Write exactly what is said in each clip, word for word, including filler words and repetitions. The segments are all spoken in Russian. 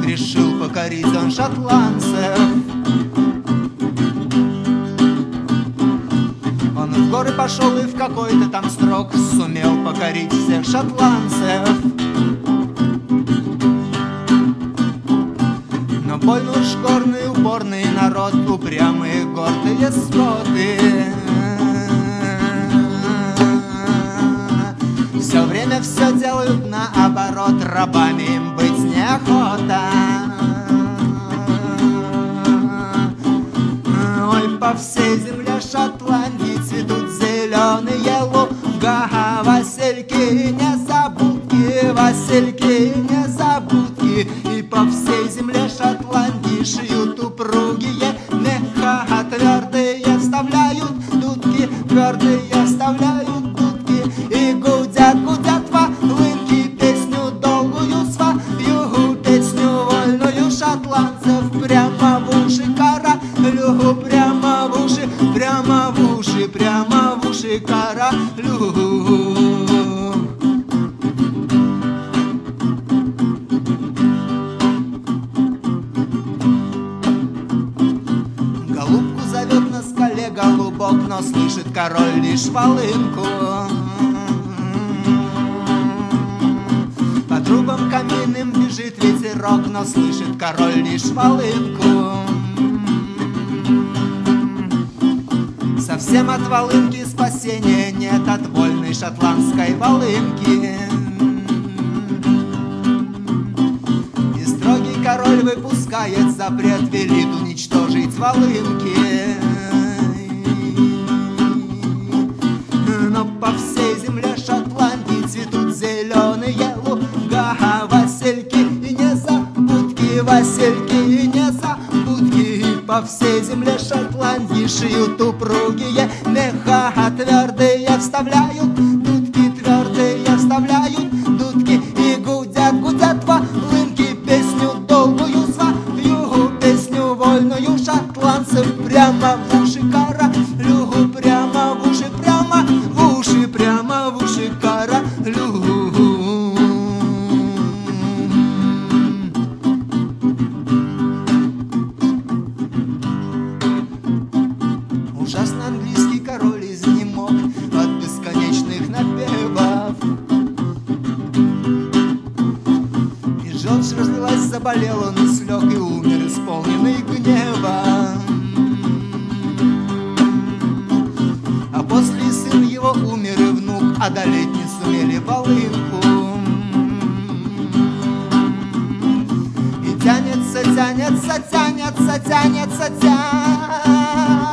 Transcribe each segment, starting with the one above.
вдруг решил покорить он шотландцев. Он в горы пошел и в какой-то там срок сумел покорить всех шотландцев. Но больно уж горный, упорный народ, упрямые, гордые скоты. Все время все делают наоборот, рабами им быть неохота. Ой, по всей земле Шотландии цветут зеленые луга, васильки, незабудки, васильки, незабудки. И по всей земле Шотландии шьют упругие меха, твердые вставляют дудки, твердые вставляют дудки. И гудят, гудят волынки песню долгую свою, песню вольную шотландцев прямо в уши королю, прямо в уши, прямо в уши, прямо в уши королю. Голубку зовет на скале голубок, но слышит король лишь волынку. По трубам каминным бежит ветерок, но слышит король лишь волынку. Совсем от волынки спасения нет, от вольной шотландской волынки. И строгий король выпускает запрет, велит уничтожить волынки. Но по всей земле Шотландии цветут зеленые луга, васильки и незабудки, васильки и незабудки. И по всей земле Шотландии шьют упругие меха, твердые вставляют дудки, твердые вставляют дудки. И гудят, гудят волынки песню долгую свою, песню вольную шотландцев прямо в уши королю, прямо в уши, прямо в уши, прямо в уши королю. Ужасно английский король изнемог от бесконечных напевов. И желчь разлилась, заболел он и слег, и умер, исполненный гнева. А после сын его умер, и внук одолеть не сумели волынку. И тянется, тянется, тянется, тянется, тянется.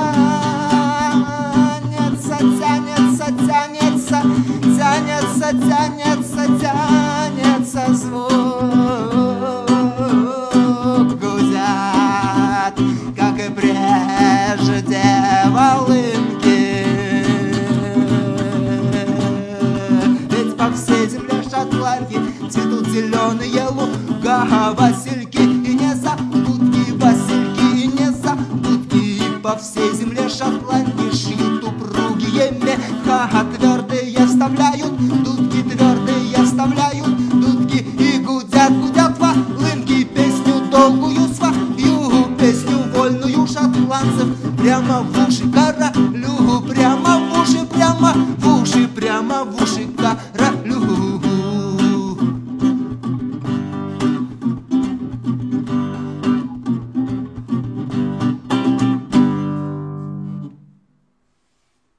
Тянется, тянется, тянется, тянется, тянется звук. Гудят, как и прежде, волынки. Ведь по всей земле Шотландии цветут зеленые луга, васильки и незабудки, васильки и незабудки. И по всей земле Шотландии шьют упругие меха, твердые вставляют дудки, твердые вставляют дудки. И гудят, гудят волынки песню долгую свою, песню вольную шотландцев прямо в уши королю, прямо в уши, прямо в уши, прямо в уши королю.